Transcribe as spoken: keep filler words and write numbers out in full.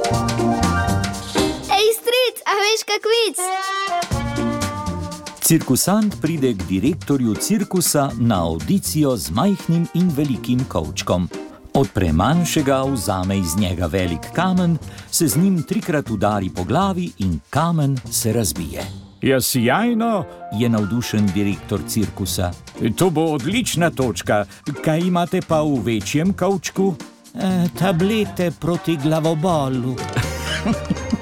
Ej, stric, a veš kak vic? Cirkusant pride k direktorju cirkusa na avdicijo z majhnim in velikim kovčkom. Odpre manjšega, vzame iz njega velik kamen, se z njim trikrat udari po glavi in kamen se razbije. Ja, sijajno, Je navdušen direktor cirkusa. to bo odlična točka. Kaj imate pa v večjem kovčku? E, tablete proti glavobolu.